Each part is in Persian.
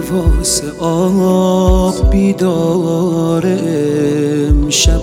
واسه آب بیدار امشب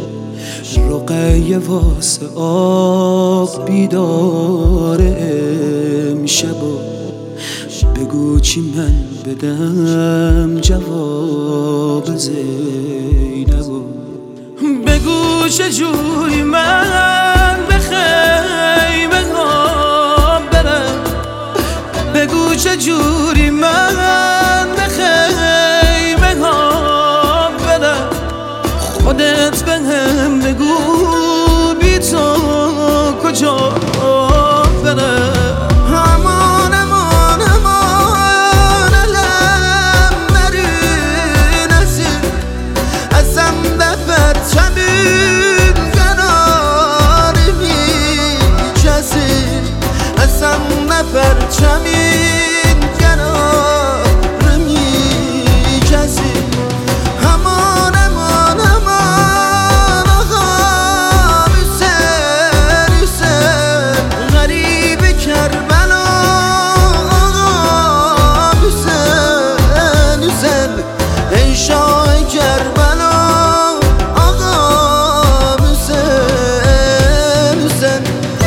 رقیه واسه آب بیدار امشب بگو چی من بدم جواب زینبو بگو چجوری من به خیمه ها برم بگو چجوری من به خیمه ها برم خودت بهم بگو بی تو کجا برم پرچمین کنار می کسی همان آقا حسین غریب کربلا آقا حسین ای شاه کربلا آقا حسین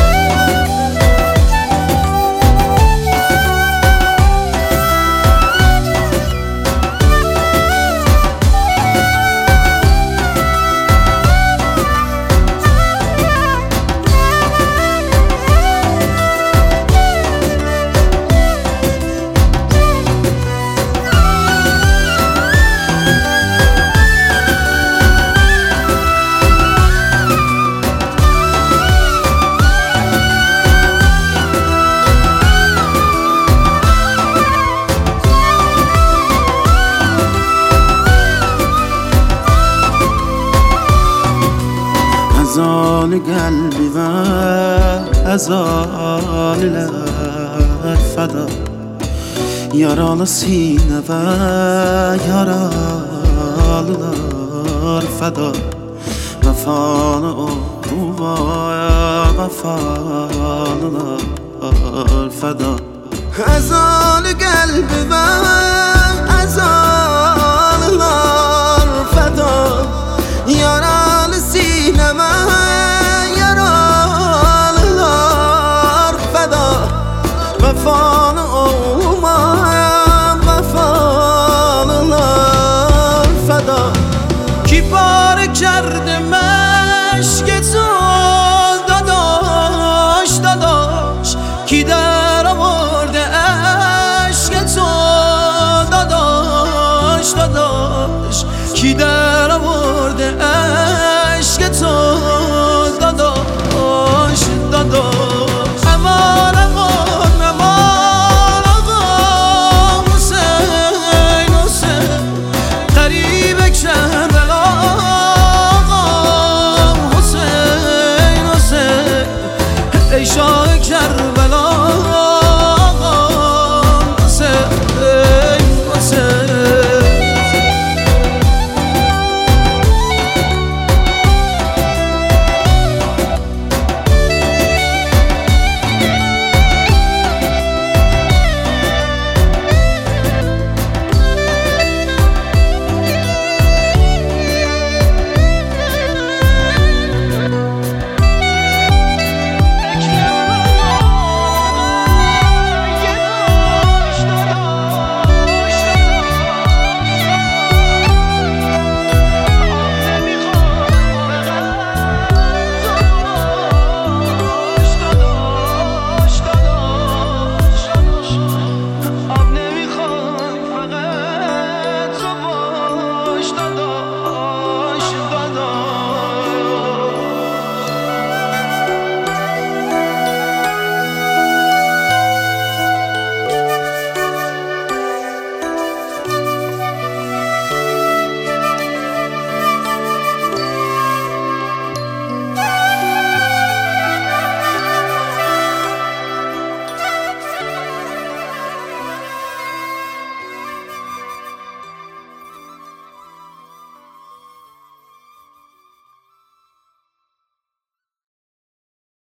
ازال قلبي و ازال الفدا yaralı sine ve yaralılar feda vefalı olmaya vefalılar feda ezal kalbi ve ezalılar feda yaralı sineme yaralılar feda vefalı olmayan vefalılar feda ki pare kerdem aşk تو داداش کی در آورده عشق تو داداش کی در آورده عشق تو داداش امان آقا حسین غریب کربلا آقا حسین ای شاه کربلا